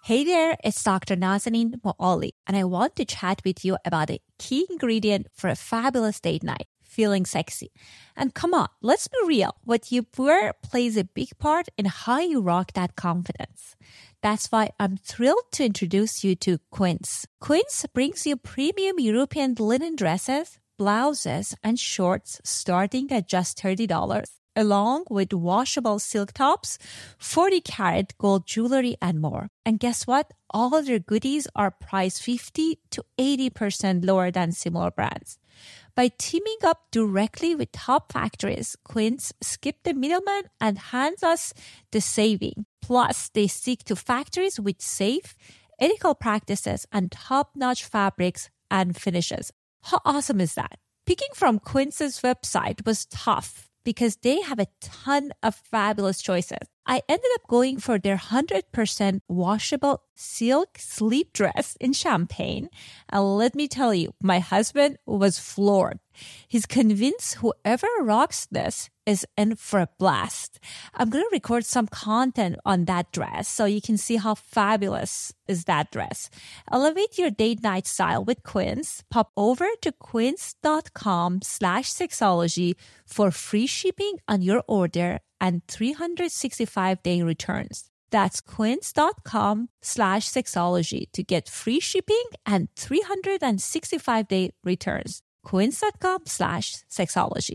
Hey there, it's Dr. Nazanin Moali, and I want to chat with you about a key ingredient for a fabulous date night, feeling sexy. And come on, let's be real. What you wear plays a big part in how you rock that confidence. That's why I'm thrilled to introduce you to Quince. Quince brings you premium European linen dresses, blouses, and shorts starting at just $30, along with washable silk tops, 40-karat gold jewelry, and more. And guess what? All of their goodies are priced 50 to 80% lower than similar brands. By teaming up directly with top factories, Quince skipped the middleman and hands us the saving. Plus, they stick to factories with safe, ethical practices and top-notch fabrics and finishes. How awesome is that? Picking from Quince's website was tough because they have a ton of fabulous choices. I ended up going for their 100% washable silk sleep dress in champagne. And let me tell you, my husband was floored. He's convinced whoever rocks this is in for a blast. I'm going to record some content on that dress so you can see how fabulous is that dress. Elevate your date night style with Quince. Pop over to quince.com/sexology for free shipping on your order and 365-day returns. That's quince.com/sexology to get free shipping and 365-day returns. Quince.com/sexology.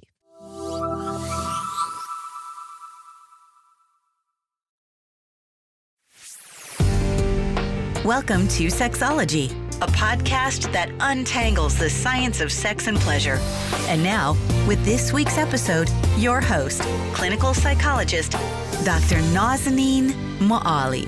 Welcome to Sexology, a podcast that untangles the science of sex and pleasure. And now, with this week's episode, your host, clinical psychologist, Dr. Nazanin Moali.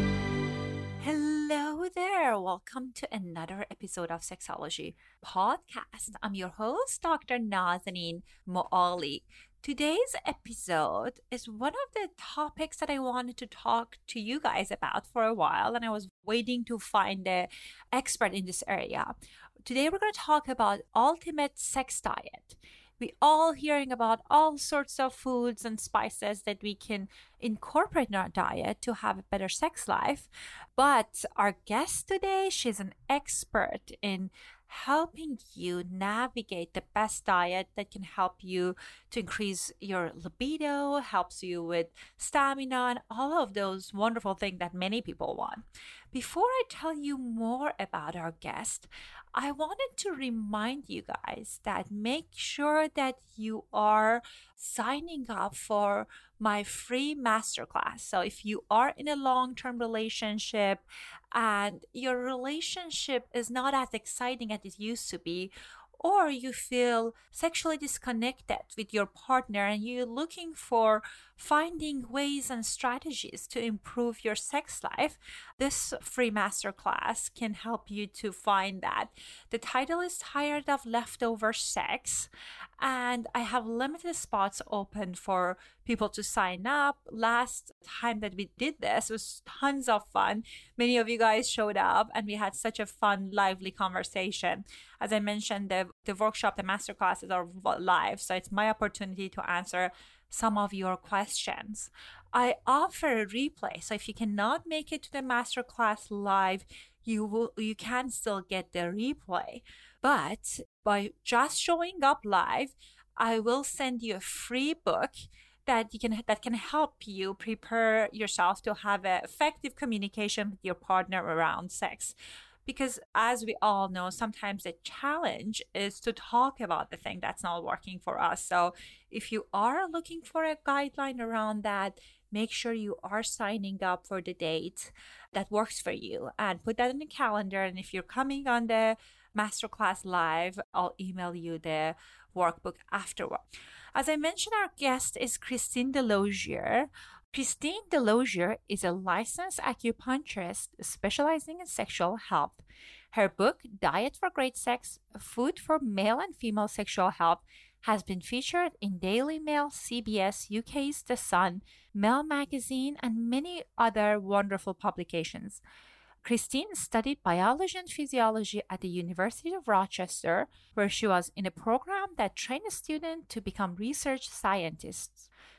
Hello there. Welcome to another episode of Sexology podcast. I'm your host, Dr. Nazanin Moali. Today's episode is one of the topics that I wanted to talk to you guys about for a while, and I was waiting to find an expert in this area. Today we're going to talk about ultimate sex diet. We all hearing about all sorts of foods and spices that we can incorporate in our diet to have a better sex life. But our guest today, she's an expert in helping you navigate the best diet that can help you to increase your libido, helps you with stamina, and all of those wonderful things that many people want. Before I tell you more about our guest, I wanted to remind you guys that make sure that you are signing up for my free masterclass. So if you are in a long-term relationship and your relationship is not as exciting as it used to be, or you feel sexually disconnected with your partner and you're looking for finding ways and strategies to improve your sex life, this free masterclass can help you to find that. The title is Tired of Leftover Sex, and I have limited spots open for people to sign up. Last time that we did this was tons of fun. Many of you guys showed up and we had such a fun, lively conversation. As I mentioned, the workshop, the masterclasses are live, so it's my opportunity to answer some of your questions. I offer a replay, so if you cannot make it to the masterclass live, you can still get the replay. But by just showing up live, I will send you a free book that can help you prepare yourself to have an effective communication with your partner around sex. Because as we all know, sometimes the challenge is to talk about the thing that's not working for us. So if you are looking for a guideline around that, make sure you are signing up for the date that works for you and put that in the calendar. And if you're coming on the masterclass live, I'll email you the workbook afterward. As I mentioned, our guest is Christine Delosier. Christine Delosier is a licensed acupuncturist specializing in sexual health. Her book, Diet for Great Sex, Food for Male and Female Sexual Health, has been featured in Daily Mail, CBS, UK's The Sun, Mel Magazine, and many other wonderful publications. Christine studied biology and physiology at the University of Rochester, where she was in a program that trained students to become research scientists.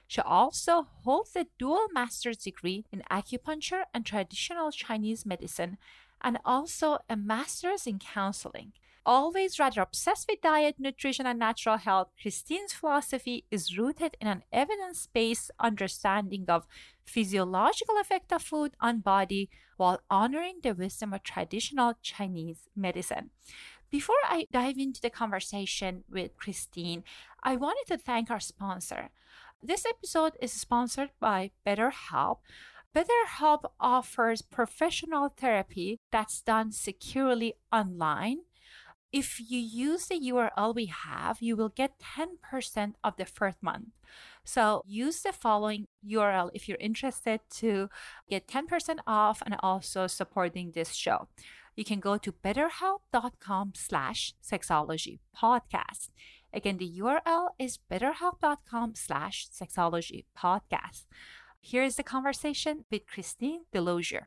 She also holds a dual master's degree in acupuncture and traditional Chinese medicine, and also a master's in counseling. Always rather obsessed with diet, nutrition, and natural health, Christine's philosophy is rooted in an evidence-based understanding of physiological effect of food on body while honoring the wisdom of traditional Chinese medicine. Before I dive into the conversation with Christine, I wanted to thank our sponsor. This episode is sponsored by BetterHelp. BetterHelp offers professional therapy that's done securely online. If you use the URL we have, you will get 10% of the first month. So use the following URL if you're interested to get 10% off and also supporting this show. You can go to betterhelp.com/sexologypodcast. Again, the URL is betterhelp.com/sexologypodcast. Here is the conversation with Christine Delosier.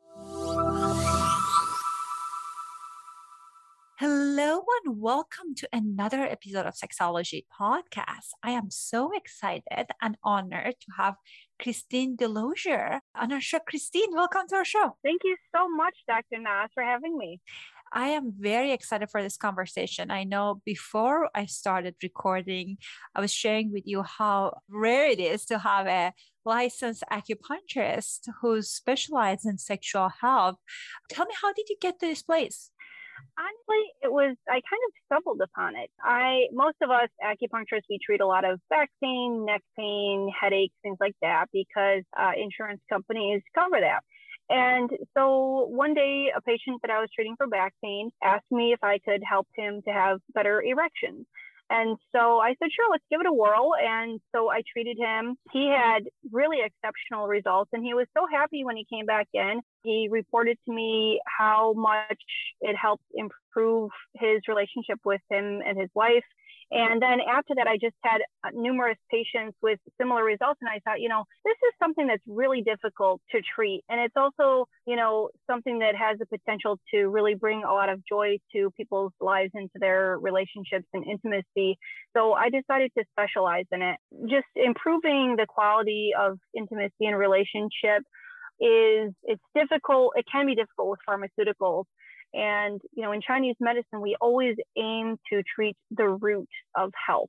Hello and welcome to another episode of Sexology Podcast. I am so excited and honored to have Christine Delosier on our show. Christine, welcome to our show. Thank you so much, Dr. Nas, for having me. I am very excited for this conversation. I know before I started recording, I was sharing with you how rare it is to have a licensed acupuncturist who specializes in sexual health. Tell me, how did you get to this place? Honestly, I kind of stumbled upon it. Most of us acupuncturists, we treat a lot of back pain, neck pain, headaches, things like that, because insurance companies cover that. And so one day, a patient that I was treating for back pain asked me if I could help him to have better erections. And so I said, sure, let's give it a whirl. And so I treated him. He had really exceptional results, and he was so happy when he came back in. He reported to me how much it helped improve his relationship with him and his wife. And then after that, I just had numerous patients with similar results. And I thought, this is something that's really difficult to treat. And it's also, something that has the potential to really bring a lot of joy to people's lives, into their relationships and intimacy. So I decided to specialize in it. Just improving the quality of intimacy and relationship it's difficult. It can be difficult with pharmaceuticals. And, in Chinese medicine, we always aim to treat the root of health,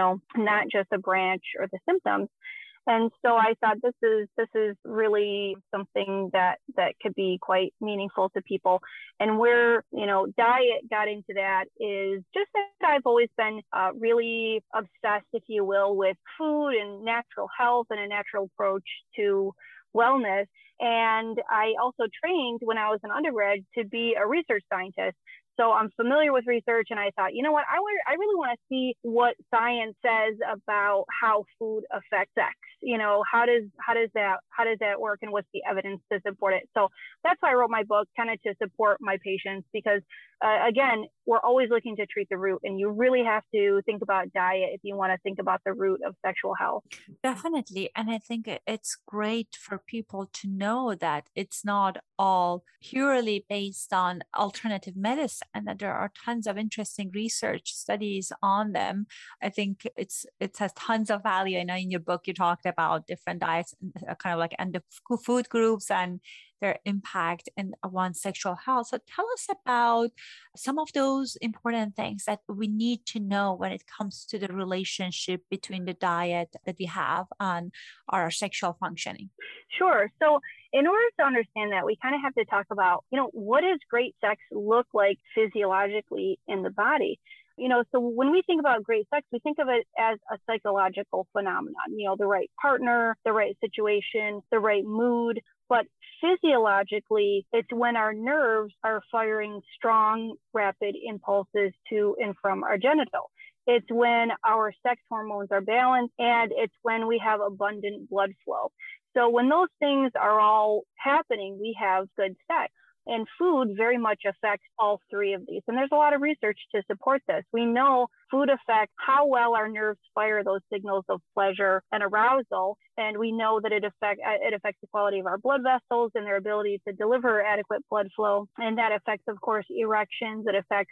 not just a branch or the symptoms. And so I thought this is really something that could be quite meaningful to people. And where, diet got into that is just that I've always been really obsessed, if you will, with food and natural health and a natural approach to wellness. And I also trained when I was an undergrad to be a research scientist. So I'm familiar with research, and I thought, you know what, I really want to see what science says about how food affects sex. How does that work, and what's the evidence to support it? So that's why I wrote my book, kind of to support my patients, because again, we're always looking to treat the root, and you really have to think about diet if you want to think about the root of sexual health. Definitely. And I think it's great for people to know that it's not all purely based on alternative medicine, and that there are tons of interesting research studies on them. I think it has tons of value. I know in your book you talked about different diets, kind of like, and the food groups and their impact on sexual health. So tell us about some of those important things that we need to know when it comes to the relationship between the diet that we have and our sexual functioning. Sure. So in order to understand that, we kind of have to talk about, what does great sex look like physiologically in the body? So when we think about great sex, we think of it as a psychological phenomenon, the right partner, the right situation, the right mood. But physiologically, it's when our nerves are firing strong, rapid impulses to and from our genital. It's when our sex hormones are balanced, and it's when we have abundant blood flow. So when those things are all happening, we have good sex. And food very much affects all three of these. And there's a lot of research to support this. We know food affects how well our nerves fire those signals of pleasure and arousal. And we know that it affects the quality of our blood vessels and their ability to deliver adequate blood flow. And that affects, of course, erections. It affects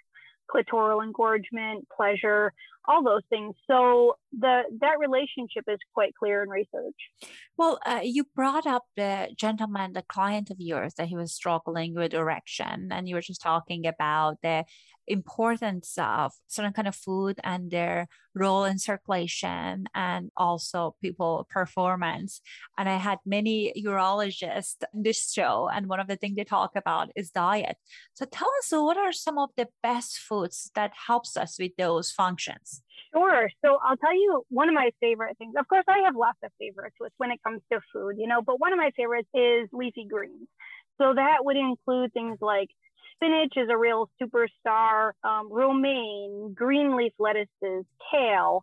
clitoral engorgement, pleasure, all those things. So that relationship is quite clear in research. Well, you brought up the gentleman, the client of yours, that he was struggling with erection, and you were just talking about the importance of certain kind of food and their role in circulation and also people performance. And I had many urologists on this show, and one of the things they talk about is diet. So tell us, so what are some of the best foods that helps us with those functions? Sure. So I'll tell you one of my favorite things. Of course, I have lots of favorites when it comes to food, but one of my favorites is leafy greens. So that would include things like spinach is a real superstar, romaine, green leaf lettuces, kale.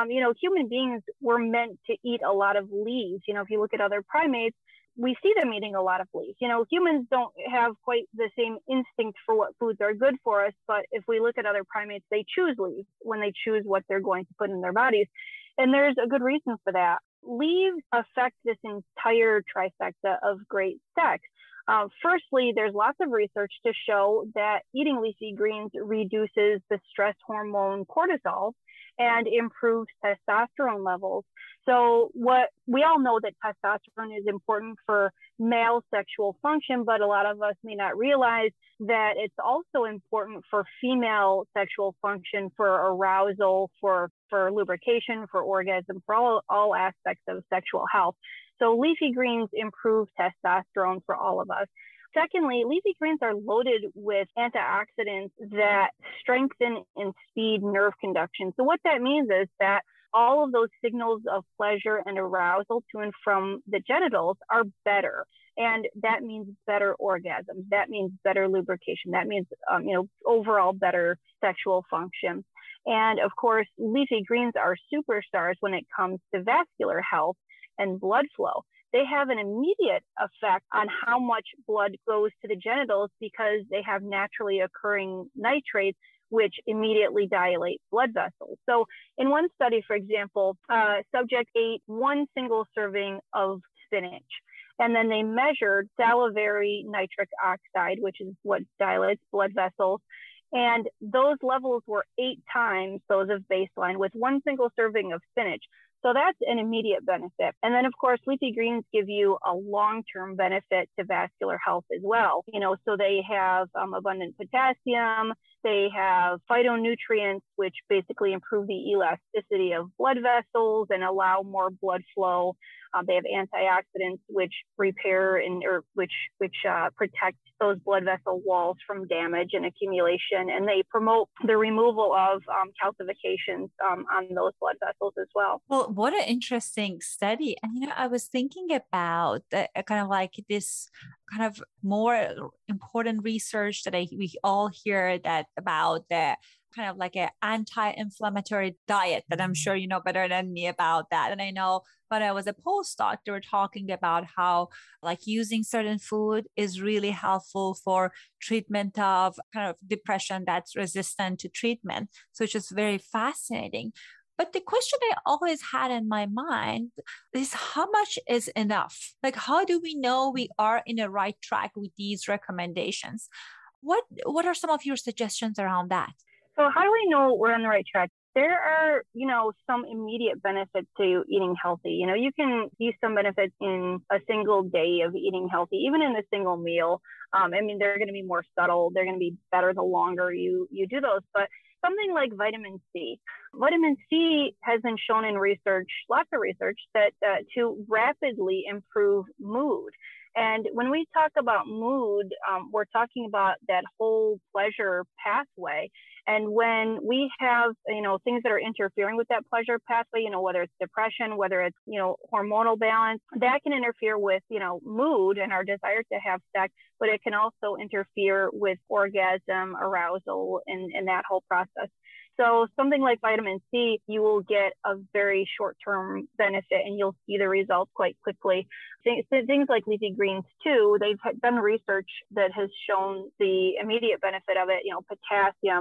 Human beings were meant to eat a lot of leaves. If you look at other primates, we see them eating a lot of leaves. Humans don't have quite the same instinct for what foods are good for us, but if we look at other primates, they choose leaves when they choose what they're going to put in their bodies. And there's a good reason for that. Leaves affect this entire trifecta of great sex. Firstly, there's lots of research to show that eating leafy greens reduces the stress hormone cortisol and improves testosterone levels. So we all know that testosterone is important for male sexual function, but a lot of us may not realize that it's also important for female sexual function, for arousal, for lubrication, for orgasm, for all aspects of sexual health. So leafy greens improve testosterone for all of us. Secondly, leafy greens are loaded with antioxidants that strengthen and speed nerve conduction. So what that means is that all of those signals of pleasure and arousal to and from the genitals are better. And that means better orgasm. That means better lubrication. That means, overall better sexual function. And of course, leafy greens are superstars when it comes to vascular health and blood flow. They have an immediate effect on how much blood goes to the genitals because they have naturally occurring nitrates, which immediately dilate blood vessels. So in one study, for example, subject ate one single serving of spinach, and then they measured salivary nitric oxide, which is what dilates blood vessels. And those levels were 8 times those of baseline with one single serving of spinach. So that's an immediate benefit. And then, of course, leafy greens give you a long-term benefit to vascular health as well. So they have abundant potassium, they have phytonutrients, which basically improve the elasticity of blood vessels and allow more blood flow. They have antioxidants, which repair which protect those blood vessel walls from damage and accumulation, and they promote the removal of calcifications on those blood vessels as well. Well, what an interesting study. And, I was thinking about kind of like this kind of more important research that we all hear that about the kind of like an anti-inflammatory diet that I'm sure you know better than me about that. And I know when I was a postdoc, they were talking about how like using certain food is really helpful for treatment of kind of depression that's resistant to treatment. So it's just very fascinating. But the question I always had in my mind is how much is enough? Like, how do we know we are in the right track with these recommendations? What are some of your suggestions around that? So how do we know we're on the right track? There are, some immediate benefits to eating healthy. You can see some benefits in a single day of eating healthy, even in a single meal. They're going to be more subtle. They're going to be better the longer you do those. But something like vitamin C. Vitamin C has been shown in research, lots of research, that to rapidly improve mood. And when we talk about mood, we're talking about that whole pleasure pathway. And when we have, things that are interfering with that pleasure pathway, whether it's depression, whether it's, hormonal balance, that can interfere with, mood and our desire to have sex, but it can also interfere with orgasm, arousal, and that whole process. So something like vitamin C, you will get a very short-term benefit and you'll see the results quite quickly. Things like leafy greens too, they've done research that has shown the immediate benefit of it, potassium,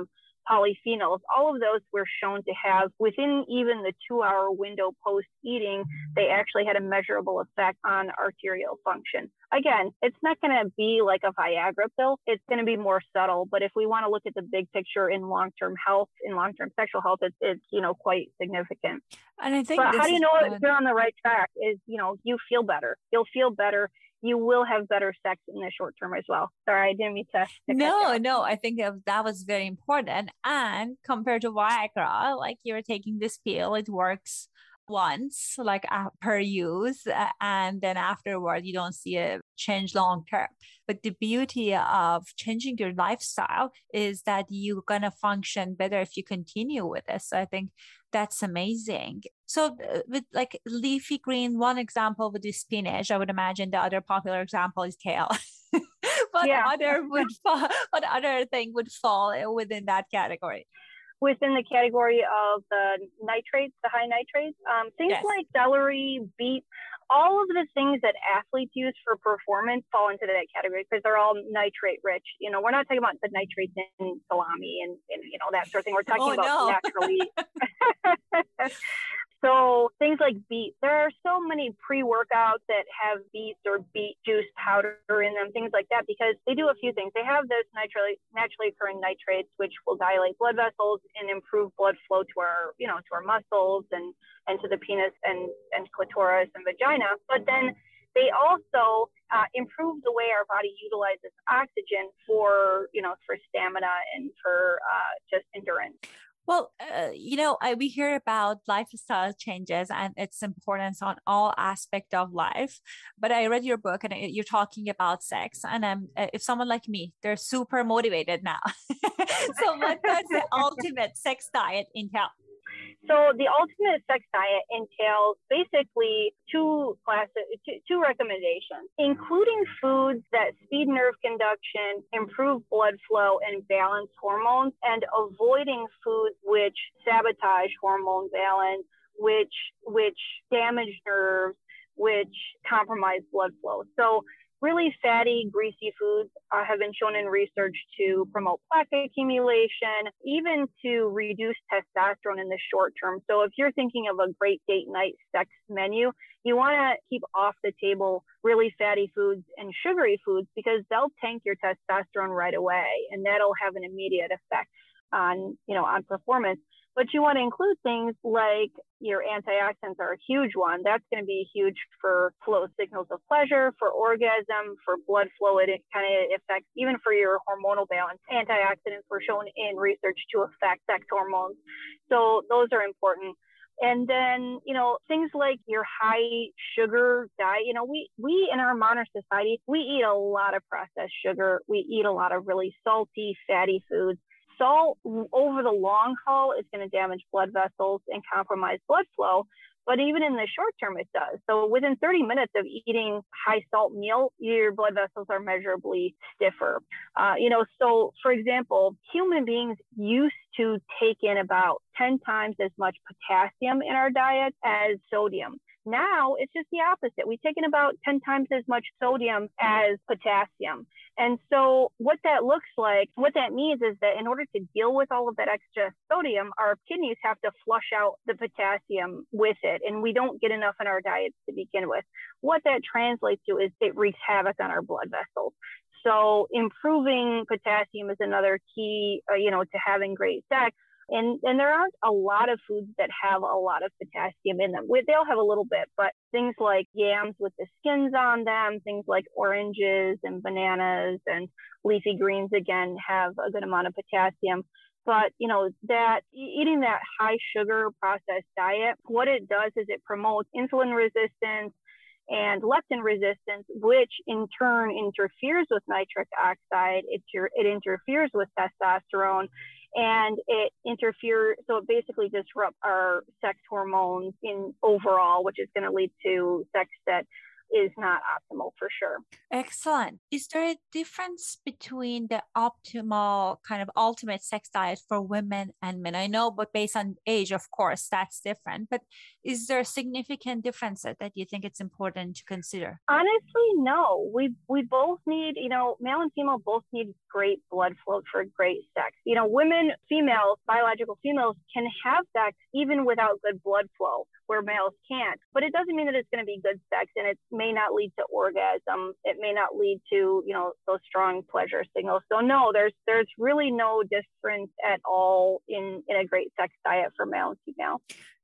polyphenols. All of those were shown to have, within even the 2-hour window post-eating, they actually had a measurable effect on arterial function. Again, it's not going to be like a Viagra pill. It's going to be more subtle. But if we want to look at the big picture in long-term health, in long-term sexual health, it's quite significant. And I think, but how do you know if you're on the right track? Is, you feel better. You'll feel better. You will have better sex in the short term as well. Sorry, I didn't mean to No, I think that was very important. And compared to Viagra, like you're taking this pill, it works once, like per use, and then afterward, you don't see a change long term. But the beauty of changing your lifestyle is that you're going to function better if you continue with this. So I think that's amazing. So with like leafy green, one example would be spinach. I would imagine the other popular example is kale. What other thing would fall within that category? Within the category of the nitrates, the high nitrates, things like celery, beet, all of the things that athletes use for performance fall into that category because they're all nitrate rich. We're not talking about the nitrates in salami and that sort of thing. We're talking about naturally. So things like beet, there are so many pre-workouts that have beets or beet juice powder in them, things like that, because they do a few things. They have those naturally occurring nitrates, which will dilate blood vessels and improve blood flow to our muscles and to the penis and clitoris and vagina. But then they also improve the way our body utilizes oxygen for stamina and for just endurance. Well, we hear about lifestyle changes and its importance on all aspects of life. But I read your book and you're talking about sex. And if someone like me, they're super motivated now. So what does the ultimate sex diet entail? So the ultimate sex diet entails basically two recommendations, including foods that speed nerve conduction, improve blood flow, and balance hormones, and avoiding foods which sabotage hormone balance, which damage nerves, which compromise blood flow. So really fatty, greasy foods have been shown in research to promote plaque accumulation, even to reduce testosterone in the short term. So if you're thinking of a great date night sex menu, you want to keep off the table really fatty foods and sugary foods because they'll tank your testosterone right away, and that'll have an immediate effect on performance. But you want to include things like your antioxidants are a huge one. That's going to be huge for flow signals of pleasure, for orgasm, for blood flow. It kind of affects, even for your hormonal balance. Antioxidants were shown in research to affect sex hormones. So those are important. And then, things like your high sugar diet, we in our modern society, we eat a lot of processed sugar. We eat a lot of really salty, fatty foods. Salt over the long haul is going to damage blood vessels and compromise blood flow. But even in the short term, it does. So within 30 minutes of eating high salt meal, your blood vessels are measurably stiffer. So for example, human beings used to take in about 10 times as much potassium in our diet as sodium. Now it's just the opposite. We take in about 10 times as much sodium as potassium. And so what that looks like, what that means is that in order to deal with all of that extra sodium, our kidneys have to flush out the potassium with it. And we don't get enough in our diets to begin with. What that translates to is it wreaks havoc on our blood vessels. So improving potassium is another key, to having great sex. And there aren't a lot of foods that have a lot of potassium in them. They'll have a little bit, but things like yams with the skins on them, things like oranges and bananas and leafy greens, again, have a good amount of potassium. But, that eating that high sugar processed diet, what it does is it promotes insulin resistance and leptin resistance, which in turn interferes with nitric oxide. It interferes with testosterone. And it interferes, so it basically disrupts our sex hormones in overall, which is going to lead to sex that is not optimal for sure. Excellent. Is there a difference between the optimal kind of ultimate sex diet for women and men? I know, but based on age, of course, that's different. But is there significant differences that you think it's important to consider? Honestly, no. We both need, male and female both need great blood flow for great sex. Women, females, biological females can have sex even without good blood flow, where males can't. But it doesn't mean that it's going to be good sex, and it may not lead to orgasm. It may not lead to, those strong pleasure signals. So no, there's really no difference at all in a great sex diet for male and female.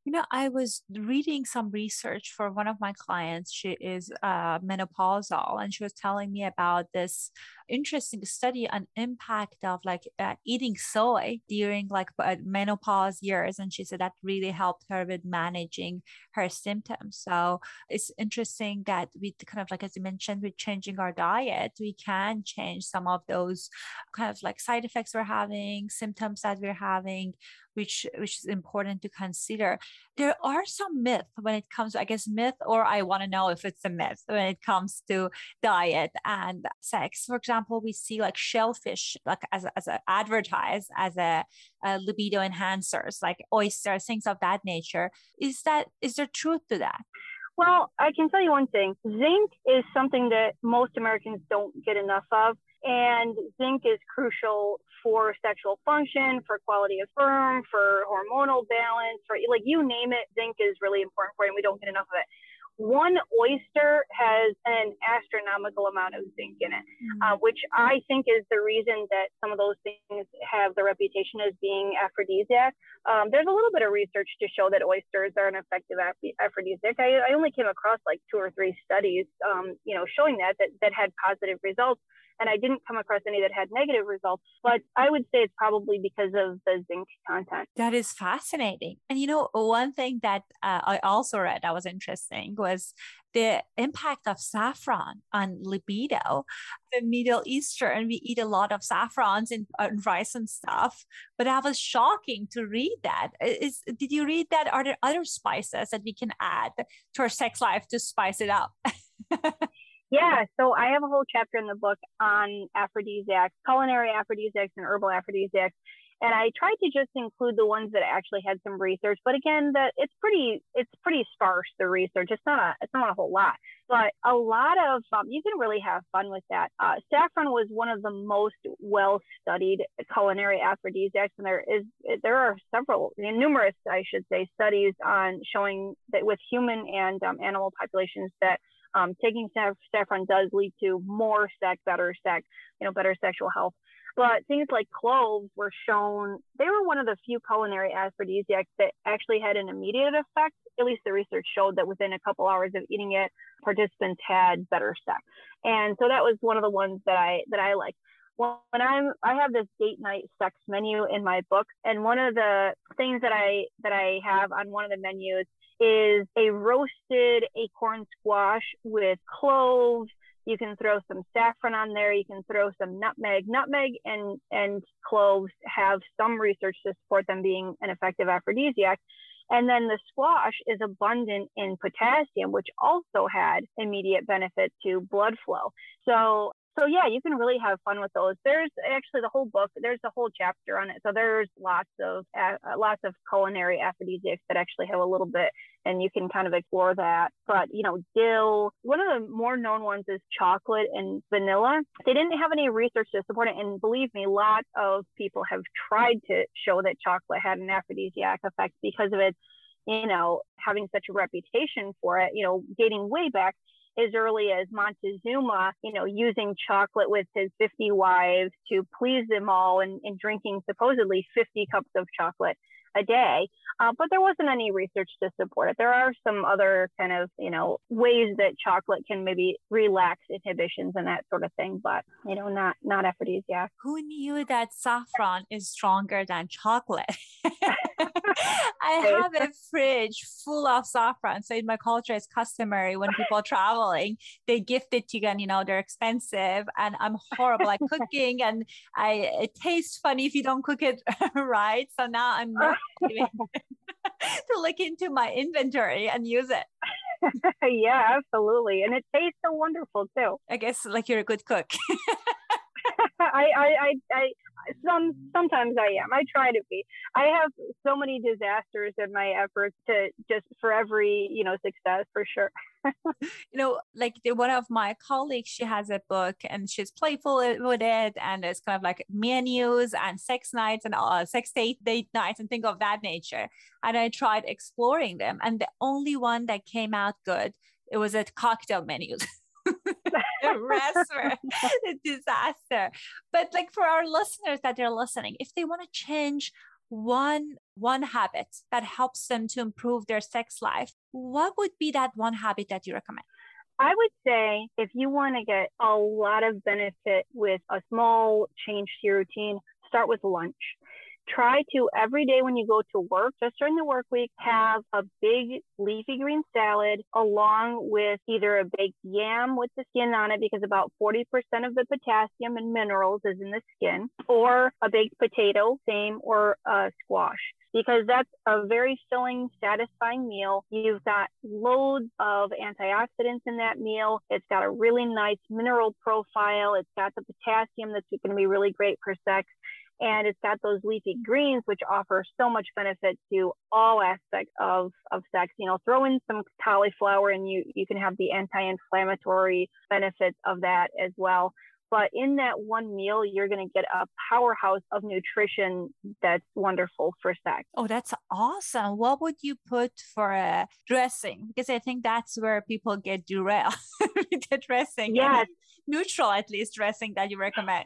I was reading some research for one of my clients. She is menopausal, and she was telling me about this interesting study on impact of eating soy during menopause years. And she said that really helped her with managing her symptoms. So it's interesting that we kind of as you mentioned, with changing our diet, we can change some of those kind of side effects we're having, symptoms that we're having, which is important to consider. There are some myths when it comes to, I guess, myth, or I want to know if it's a myth when it comes to diet and sex. For example, we see shellfish as advertised as a libido enhancers, like oysters, things of that nature. Is there truth to that? Well, I can tell you one thing. Zinc is something that most Americans don't get enough of. And zinc is crucial for sexual function, for quality of sperm, for hormonal balance, for you name it, zinc is really important for it, and we don't get enough of it. One oyster has an astronomical amount of zinc in it, which I think is the reason that some of those things have the reputation as being aphrodisiac. There's a little bit of research to show that oysters are an effective aphrodisiac. I only came across 2 or 3 studies, showing that had positive results. And I didn't come across any that had negative results, but I would say it's probably because of the zinc content. That is fascinating. And one thing that I also read that was interesting was the impact of saffron on libido. The Middle Eastern, we eat a lot of saffrons in rice and stuff, but that was shocking to read that. Did you read that? Are there other spices that we can add to our sex life to spice it up? Yeah, so I have a whole chapter in the book on aphrodisiacs, culinary aphrodisiacs and herbal aphrodisiacs. And I tried to just include the ones that actually had some research. But again, it's pretty sparse, the research. It's not a whole lot. But a lot of, you can really have fun with that. Saffron was one of the most well-studied culinary aphrodisiacs. And there are numerous, I should say, studies on showing that with human and animal populations that taking saffron does lead to more sex, better sex, better sexual health. But things like cloves were shown, they were one of the few culinary aphrodisiacs that actually had an immediate effect. At least the research showed that within a couple hours of eating it, participants had better sex. And so that was one of the ones that I like. When I have this date night sex menu in my book, and one of the things that I have on one of the menus is a roasted acorn squash with cloves. You can throw some saffron on there. You can throw some nutmeg. Nutmeg and cloves have some research to support them being an effective aphrodisiac. And then the squash is abundant in potassium, which also had immediate benefit to blood flow. So yeah, you can really have fun with those. There's actually the whole book. There's a whole chapter on it. So there's lots of culinary aphrodisiacs that actually have a little bit, and you can kind of explore that. But dill. One of the more known ones is chocolate and vanilla. They didn't have any research to support it, and believe me, lots of people have tried to show that chocolate had an aphrodisiac effect because of it. Having such a reputation for it. Dating way back as early as Montezuma, using chocolate with his 50 wives to please them all and drinking supposedly 50 cups of chocolate a day. But there wasn't any research to support it. There are some other kind of, ways that chocolate can maybe relax inhibitions and that sort of thing, but, not aphrodisiac. Who knew that saffron is stronger than chocolate? I have a fridge full of saffron. So in my culture, it's customary when people are traveling, they gift it to you and, they're expensive. And I'm horrible at cooking, and it tastes funny if you don't cook it right. So now I'm not to look into my inventory and use it. Yeah, absolutely. And it tastes so wonderful too. I guess like you're a good cook. Sometimes I am. I try to be. I have so many disasters in my efforts to just for every, success for sure. Like one of my colleagues, she has a book and she's playful with it. And it's kind of like menus and sex nights and sex date nights and things of that nature. And I tried exploring them. And the only one that came out good, it was a cocktail menus. The rest were a disaster. But like for our listeners that are listening, if they want to change one habit that helps them to improve their sex life, what would be that one habit that you recommend? I would say if you want to get a lot of benefit with a small change to your routine, start with lunch. Try to every day when you go to work, just during the work week, have a big leafy green salad along with either a baked yam with the skin on it, because about 40% of the potassium and minerals is in the skin, or a baked potato, same, or a squash, because that's a very filling, satisfying meal. You've got loads of antioxidants in that meal. It's got a really nice mineral profile. It's got the potassium that's going to be really great for sex. And it's got those leafy greens, which offer so much benefit to all aspects of sex. Throw in some cauliflower and you can have the anti-inflammatory benefits of that as well. But in that one meal, you're going to get a powerhouse of nutrition that's wonderful for sex. Oh, that's awesome. What would you put for a dressing? Because I think that's where people get derailed with the dressing. Yes. Neutral, at least, dressing that you recommend.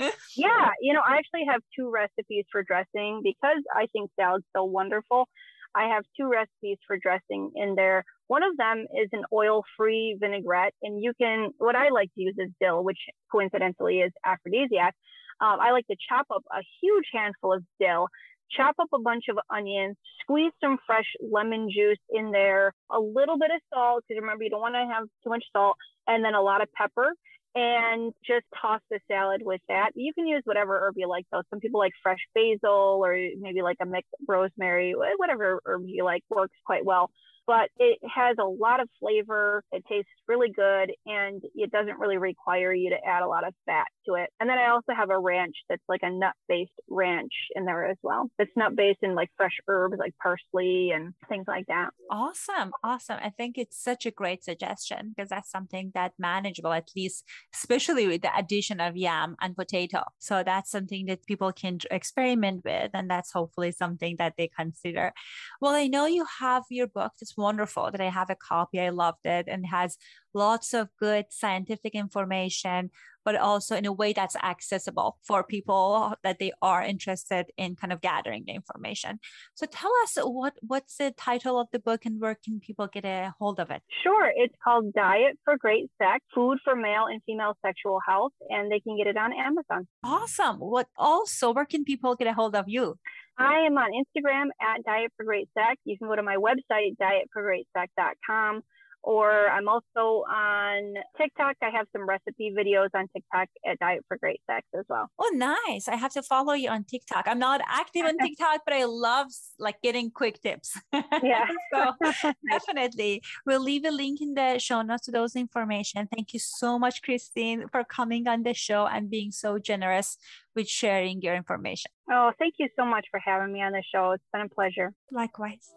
Yeah. I actually have 2 recipes for dressing because I think salad's so wonderful. I have 2 recipes for dressing in there. One of them is an oil-free vinaigrette, and what I like to use is dill, which coincidentally is aphrodisiac. I like to chop up a huge handful of dill, chop up a bunch of onions, squeeze some fresh lemon juice in there, a little bit of salt, because remember, you don't want to have too much salt, and then a lot of pepper, and just toss the salad with that. You can use whatever herb you like, though. Some people like fresh basil, or maybe like a mixed rosemary, whatever herb you like works quite well. But it has a lot of flavor. It tastes really good, and it doesn't really require you to add a lot of fat to it. And then I also have a ranch that's like a nut-based ranch in there as well. It's nut-based in like fresh herbs like parsley and things like that. Awesome. I think it's such a great suggestion because that's something that's manageable, at least, especially with the addition of yam and potato. So that's something that people can experiment with, and that's hopefully something that they consider. Well, I know you have your book. It's wonderful that I have a copy. I loved it, and has lots of good scientific information, but also in a way that's accessible for people that they are interested in kind of gathering the information. So tell us what's the title of the book and where can people get a hold of it? Sure. It's called Diet for Great Sex, Food for Male and Female Sexual Health, and they can get it on Amazon. Awesome. Where can people get a hold of you? I am on Instagram at Diet for Great Sex. You can go to my website, dietforgreatsex.com. Or I'm also on TikTok. I have some recipe videos on TikTok at Diet for Great Sex as well. Oh, nice. I have to follow you on TikTok. I'm not active on TikTok, but I love like getting quick tips. Yeah. So definitely. We'll leave a link in the show notes to those information. Thank you so much, Christine, for coming on the show and being so generous with sharing your information. Oh, thank you so much for having me on the show. It's been a pleasure. Likewise.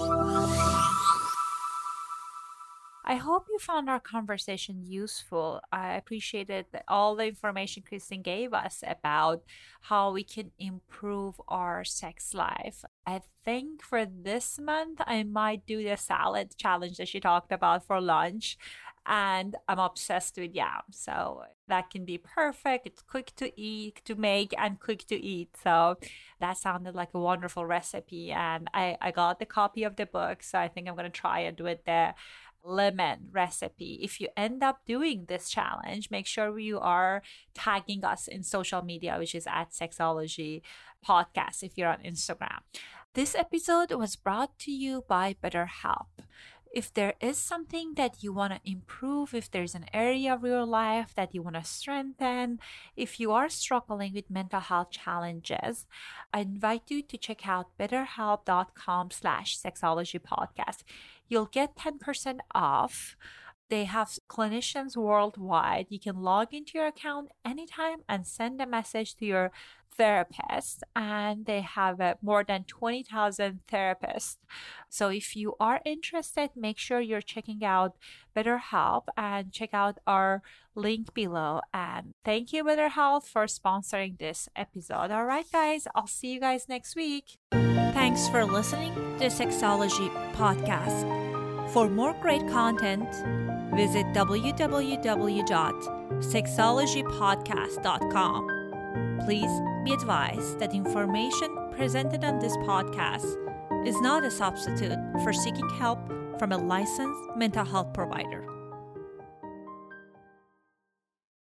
I hope you found our conversation useful. I appreciated all the information Kristen gave us about how we can improve our sex life. I think for this month, I might do the salad challenge that she talked about for lunch. And I'm obsessed with yam. So that can be perfect. It's quick to make and quick to eat. So that sounded like a wonderful recipe. And I got the copy of the book. So I think I'm going to try it with the lemon recipe. If you end up doing this challenge, make sure you are tagging us in social media, which is at Sexology Podcast if you're on Instagram. This episode was brought to you by BetterHelp. If there is something that you want to improve, if there's an area of your life that you want to strengthen, if you are struggling with mental health challenges, I invite you to check out betterhelp.com/sexologypodcast. You'll get 10% off. They have clinicians worldwide. You can log into your account anytime and send a message to your therapist, and they have more than 20,000 therapists. So if you are interested, make sure you're checking out BetterHelp and check out our link below. And thank you, BetterHelp, for sponsoring this episode. All right, guys, I'll see you guys next week. Thanks for listening to Sexology Podcast. For more great content, visit www.sexologypodcast.com. Please be advised that information presented on this podcast is not a substitute for seeking help from a licensed mental health provider.